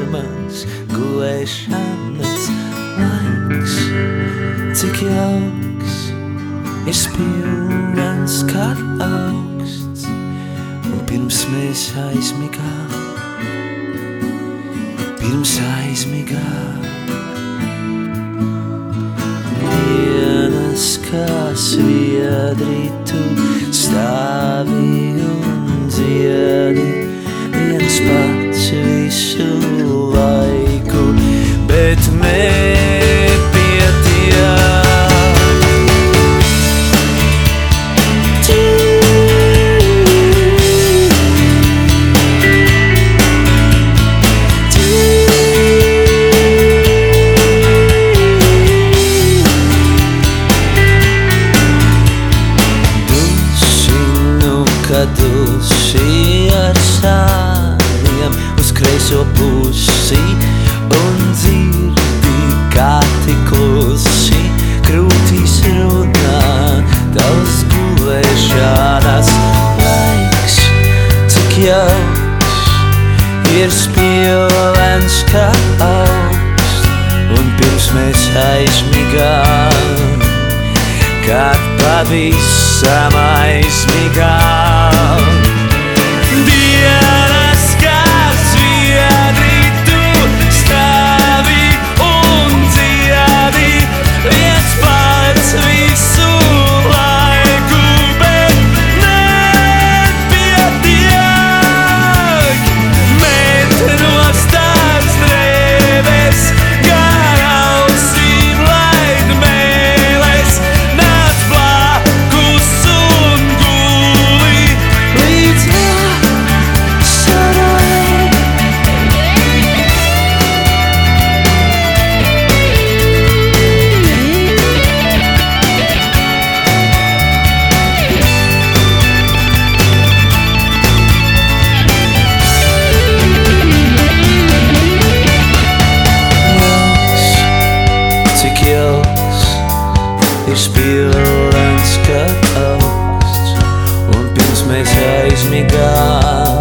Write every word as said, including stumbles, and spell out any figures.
mans gulēšanas laiks. Cik jauks ir spilvens kā augsts, un pirms mēs aizmigām, pirms aizmigām. Vienas kā sviedri tu stāvi un dziedi, viens pats visu laiku, bet nepietiek. Duši ar sāriem uz kreiso pusi un dzirdi, kā tik klusi krūtīs runā tavs gulēšanas laiks. Cik jauks ir spilvens kā augsts, un pirms mēs aizmigām, kad pavisam aizmigām. Dienas kā sviedri tu stāvi un dziedi, viens pats visu laiku, bet nepietiek. Met nostās drēbes, gar ausīm laid mēles, nāc blakus un guli līdz vasarai. Jauks, cik jauks ir spilvens kā augsts, un pirms mēs aizmigām,